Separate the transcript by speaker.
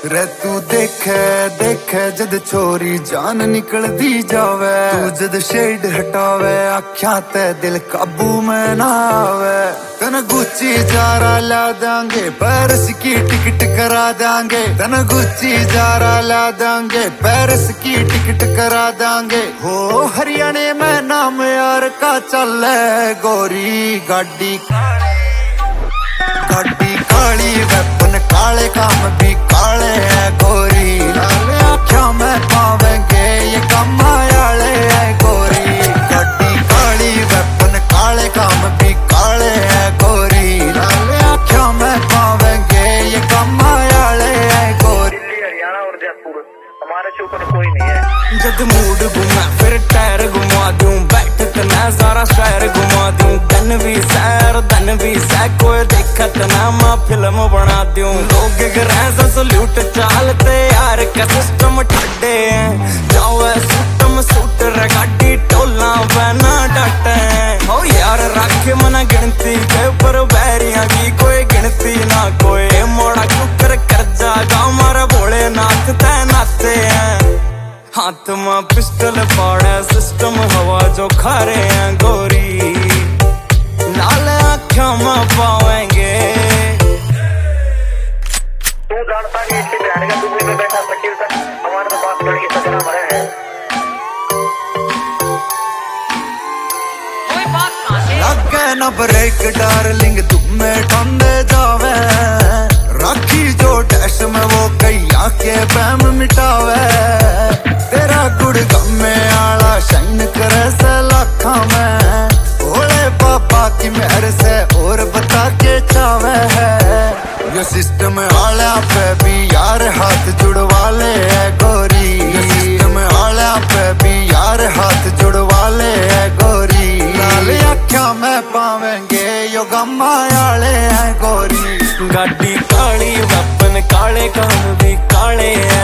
Speaker 1: रे तू देखे देखे जद छोरी जान निकलती जावे, तू जद शेड हटावे आख्या ते दिल काबू में ना आवे। तन गुच्ची जारा ला देंगे पेरिस की टिकट करा देंगे, तन गुच्ची जारा ला देंगे पेरिस की टिकट करा देंगे। हो हरियाणा में नाम यार का चले गोरी गाड़ी, गाड़ी काली वेपन काले काम भी काले है गोरी। लाले आँखों में पावेंगे ये कमायाले है गोरी, गाड़ी काली वेपन काले काम भी काले है गोरी। लाले आँखों में पावेंगे ये कमायाले है गोरी।
Speaker 2: दिल्ली हरियाणा और जयपुर हमारे से ऊपर कोई नहीं है।
Speaker 3: जब मूड घुमा फिर टायर घुमा दूं, बैठक ना सारा शहर घुमा दूं। धन भी सै कोई देखत ना मैं फिल्म बना दूं। लोग गरे सल्यूट चालते यार का सिस्टम ठड्डे जाओ सिस्टम सूट गाड़ी टोला बना डटे। हो यार रख मना गिनती के पर बैरियां की कोई गिनती ना, कोई मोड़ा कुकर कर जागा मारा भोलेनाथ तैनाते हैं। हाथ में पिस्टल पाड़े सिस्टम हवा जो खा रहे हैं गोरी, नाल आँखों में पावेंगे।
Speaker 2: तू जानता है इसके ध्यान का दुबई में बैठा वकील तक हमारे तो पास लड़के सजना मरे हैं।
Speaker 1: लगे न ब्रेक डार्लिंग तुम्हें ठंडे जावे, राखी जो डैश में वो कैया के बैम मिटावे। तेरा गुड़ गमे आला शाइन करे से लाखा में, भोले पापा की मेहर से और बता के चावे है। ये सिस्टम आला पे भी यार हाथ जुड़वा ले है गोरी, ये सिस्टम आला पे भी यार हाथ जुड़वा ले है गोरी। लाल आँखों में पावेंगे यो गमायाले है गोरी,
Speaker 3: गाड़ी काली वेपन काले काम भी काले है